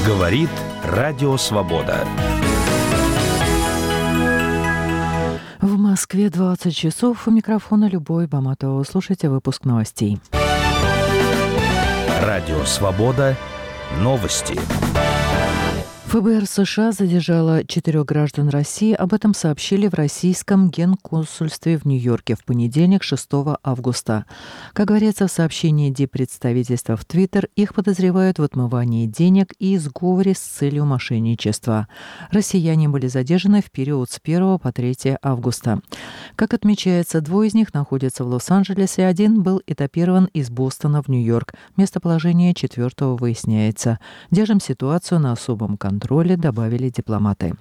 Говорит Радио Свобода. В Москве 20 часов. У микрофона Любовь Баматова. Слушайте выпуск новостей. Радио Свобода. Новости. ФБР США задержало 4 граждан России. Об этом сообщили в российском генконсульстве в Нью-Йорке в понедельник, 6 августа. Как говорится в сообщении диппредставительства в Твиттер, их подозревают в отмывании денег и сговоре с целью мошенничества. Россияне были задержаны в период с 1 по 3 августа. Как отмечается, 2 из них находятся в Лос-Анджелесе, 1 был этапирован из Бостона в Нью-Йорк. Местоположение 4-го выясняется. Держим ситуацию на особом контроле, добавили дипломаты.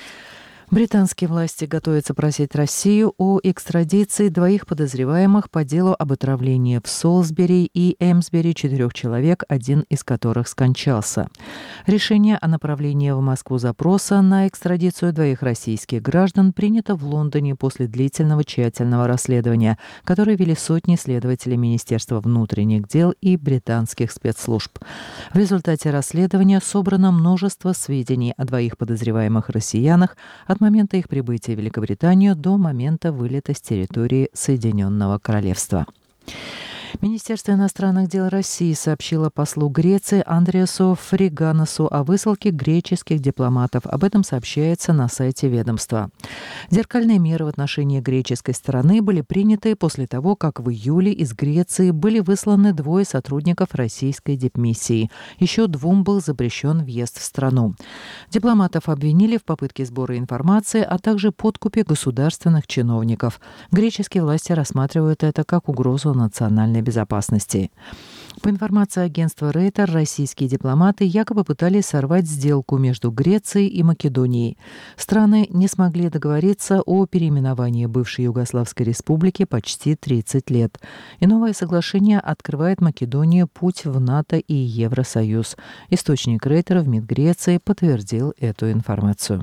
Британские власти готовятся просить Россию о экстрадиции 2 подозреваемых по делу об отравлении в Солсбери и Эмсбери 4 человек, 1 из которых скончался. Решение о направлении в Москву запроса на экстрадицию 2 российских граждан принято в Лондоне после длительного тщательного расследования, которое вели сотни следователей Министерства внутренних дел и британских спецслужб. В результате расследования собрано множество сведений о 2 подозреваемых россиянах от момента их прибытия в Великобританию до момента вылета с территории Соединенного Королевства. Министерство иностранных дел России сообщило послу Греции Андреасу Фриганосу о высылке греческих дипломатов. Об этом сообщается на сайте ведомства. Зеркальные меры в отношении греческой стороны были приняты после того, как в июле из Греции были высланы 2 сотрудников российской дипмиссии. Еще 2 был запрещен въезд в страну. Дипломатов обвинили в попытке сбора информации, а также подкупе государственных чиновников. Греческие власти рассматривают это как угрозу национальной безопасности. По информации агентства Рейтер, российские дипломаты якобы пытались сорвать сделку между Грецией и Македонией. Страны не смогли договориться о переименовании бывшей Югославской республики почти 30 лет. И новое соглашение открывает Македонии путь в НАТО и Евросоюз. Источник Рейтера в МИД Греции подтвердил эту информацию.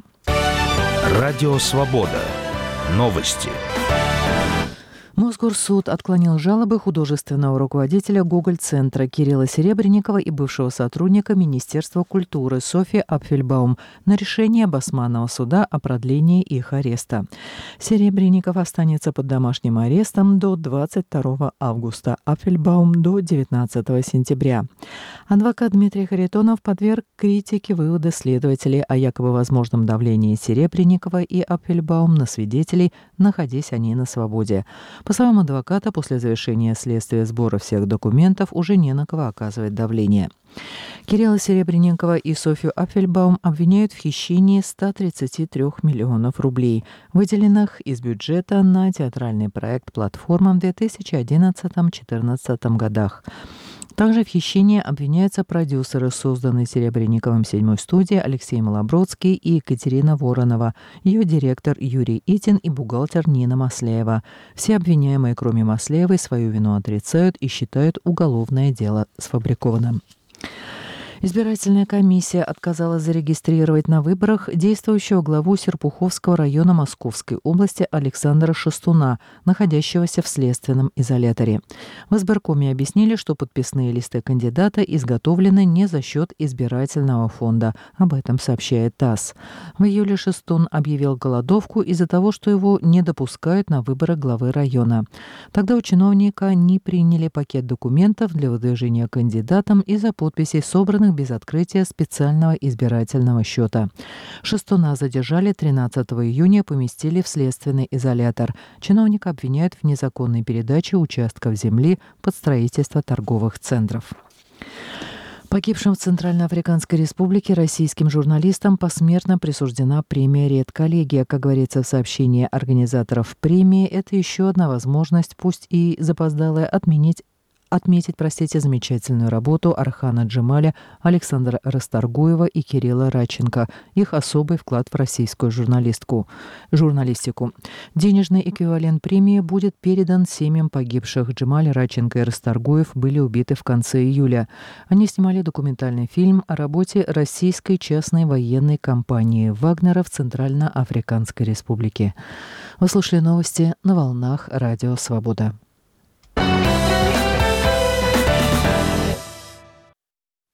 Радио Свобода. Новости. Мосгорсуд отклонил жалобы художественного руководителя Гоголь-центра Кирилла Серебренникова и бывшего сотрудника Министерства культуры Софьи Апфельбаум на решение Басманного суда о продлении их ареста. Серебренников останется под домашним арестом до 22 августа, Апфельбаум до 19 сентября. Адвокат Дмитрий Харитонов подверг критике выводы следователей о якобы возможном давлении Серебренникова и Апфельбаум на свидетелей, находясь они на свободе. По словам адвоката, после завершения следствия сбора всех документов уже не на кого оказывать давление. Кирилла Серебренникова и Софью Апфельбаум обвиняют в хищении 133 миллионов рублей, выделенных из бюджета на театральный проект «Платформа» в 2011-2014 годах. Также в хищении обвиняются продюсеры, созданной Серебренниковым 7-й студии Алексей Малобродский и Екатерина Воронова, ее директор Юрий Итин и бухгалтер Нина Масляева. Все обвиняемые, кроме Масляевой, свою вину отрицают и считают уголовное дело сфабрикованным. Избирательная комиссия отказалась зарегистрировать на выборах действующего главу Серпуховского района Московской области Александра Шестуна, находящегося в следственном изоляторе. В избиркоме объяснили, что подписные листы кандидата изготовлены не за счет избирательного фонда. Об этом сообщает ТАСС. В июле Шестун объявил голодовку из-за того, что его не допускают на выборы главы района. Тогда у чиновника не приняли пакет документов для выдвижения кандидатом из-за подписей, собранных без открытия специального избирательного счета. Шестуна задержали 13 июня и поместили в следственный изолятор. Чиновника обвиняют в незаконной передаче участков земли под строительство торговых центров. Погибшим в Центральноафриканской Республике российским журналистам посмертно присуждена премия «Редколлегия». Как говорится в сообщении организаторов премии, это еще одна возможность, пусть и запоздалая, отметить замечательную работу Архана Джемаля, Александра Расторгуева и Кирилла Радченко, их особый вклад в российскую журналистику. Денежный эквивалент премии будет передан семьям погибших. Джемаль, Радченко и Расторгуев были убиты в конце июля. Они снимали документальный фильм о работе российской частной военной компании «Вагнера» в Центральноафриканской Республике. Вы слушали новости на волнах Радио Свобода.